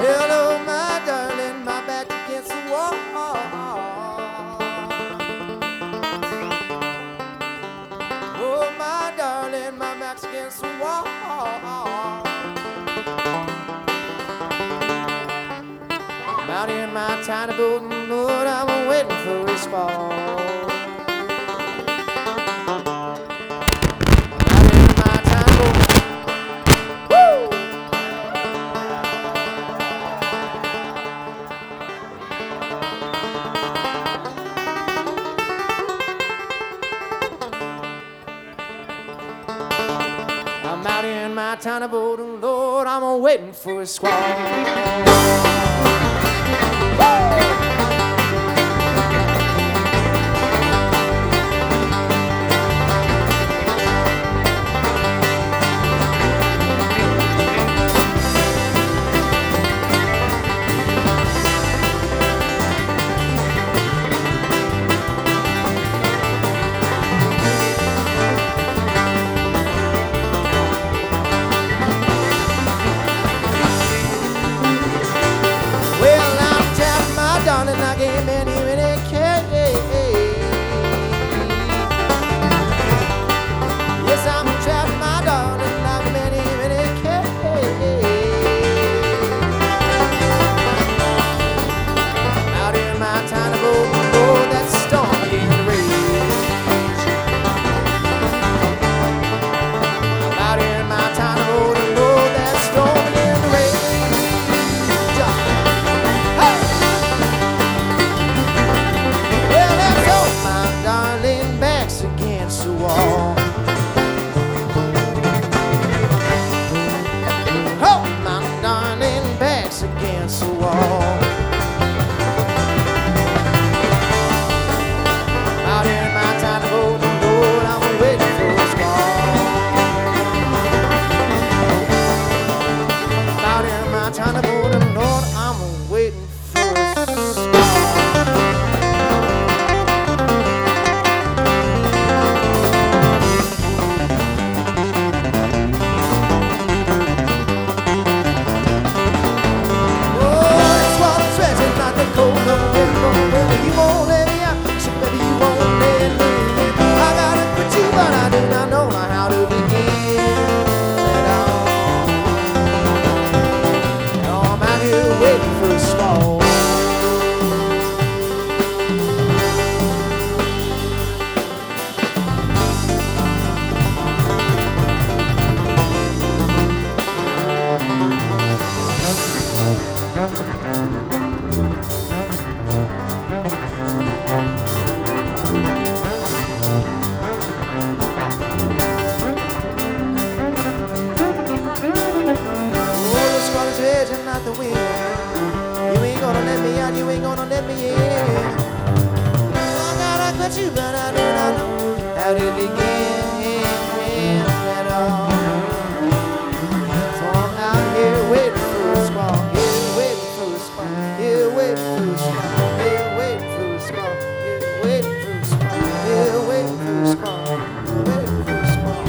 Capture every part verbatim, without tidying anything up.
Well, oh, my darling, my back against the wall. Oh, my darling, my back's against the wall. I'm out in my tiny boat, and Lord, I'm waiting for his fall. I'm out in my tiny boat, and Lord, I'm waiting for a squall. Darling, I can't bend you in a cage. Yes, I'm trapped, my darling, I can't bend you in a cage. Out in my tiny boat, oh, that storm began to rage. I'm out in my tiny boat, oh, that storm began to rage. Against the wall. Out in my tiny boat, and Lord, I'm waiting for a squall. Out in my tiny boat, and Lord, I'm waiting for a squall. You won't let me out, so baby, you won't let me in. I gotta quit you, but I do not know how to begin at all. Now I'm out here waiting for a squall. Not the wind. You ain't gonna let me out, you ain't gonna let me in. I gotta quit you, but I do not know how to begin at all. So I'm out here waiting for a squall, here waiting for a squall, here waiting for a squall, here waiting for a squall, here waiting for a squall, here waiting for a squall, waiting for a squall.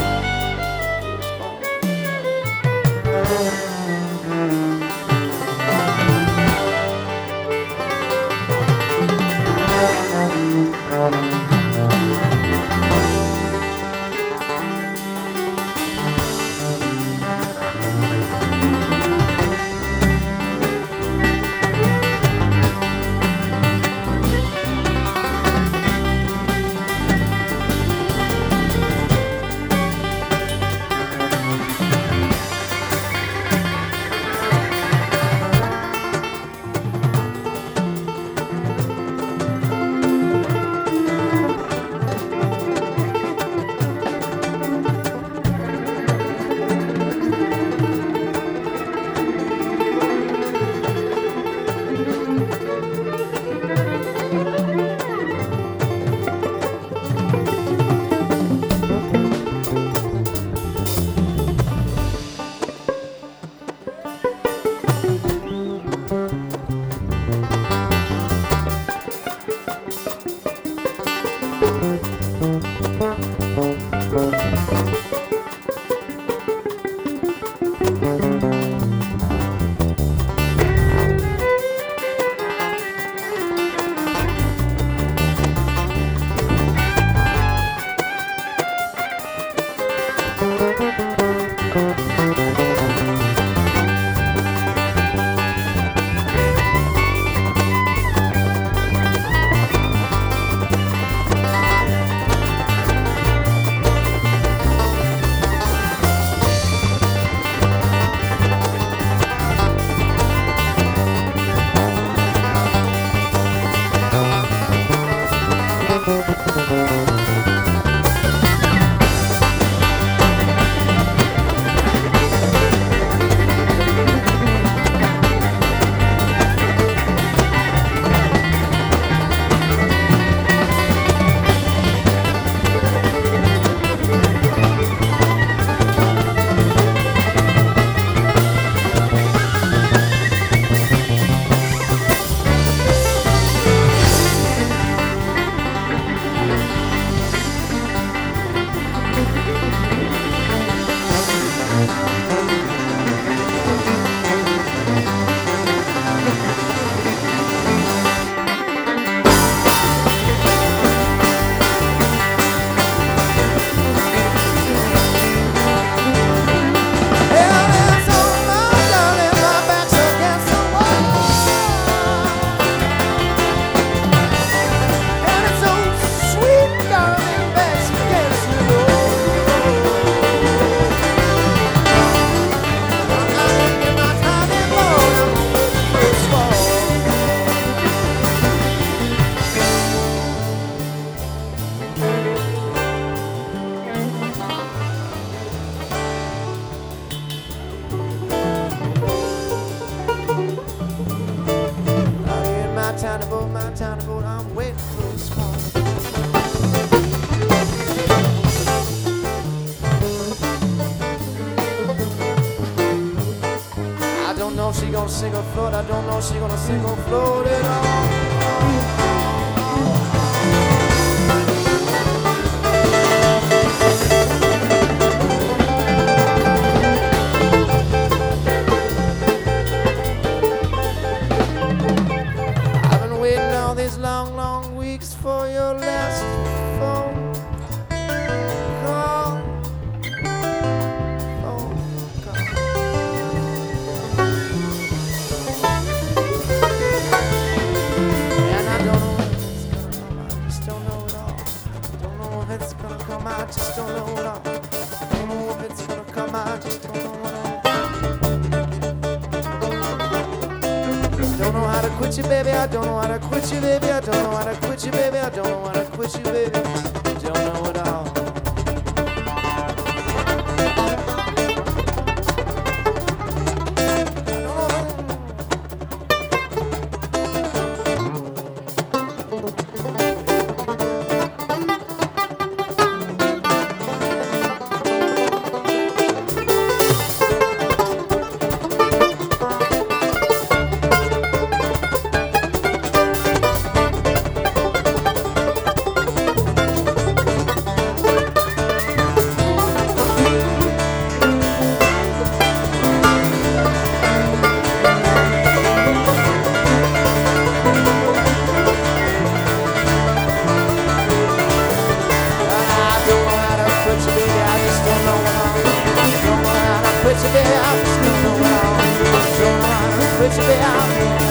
Tiny boat, my tiny boat, I'm waiting for the squall. I don't know if she gonna sink or float, I don't know if she gonna sink or float at all. Long, long weeks for your last phone call. Phone call. And I don't know if it's gonna come, I just don't know it all. Don't know if it's gonna come, I just don't know it all. Don't know if it's gonna come, I just don't know it all. Don't know how to quit you, baby, I don't know how to quit you, baby, I don't know how to quit you, baby, I don't know how to quit you, baby, don't know it all. Quit you, baby, I just don't know how. Don't know how to quit you, baby.